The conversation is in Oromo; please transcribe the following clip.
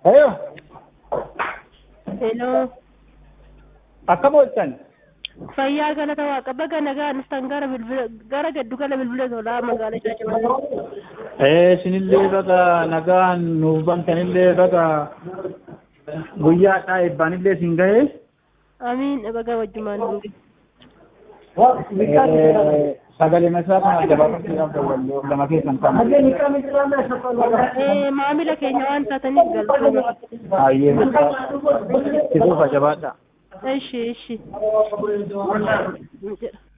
Ayo, Hello. akkam ooltan? Fayyaa galata waaqa baga nagaan isaan gara gaddu gala bilbila tolaa magaalaa Shaashimannee. Isinillee baga nagaan nuuf bantanillee baga guyyaadhaa eebbaanillee isin gahee. Amiin baga wajjumaan nuti. Sagalee masaa kana gabaabsiidhaaf dawwalloo lama keessan kan. Maamila keenya waan taataniif galatooma. Baay'ee sifuufa jabaadha. Ishi.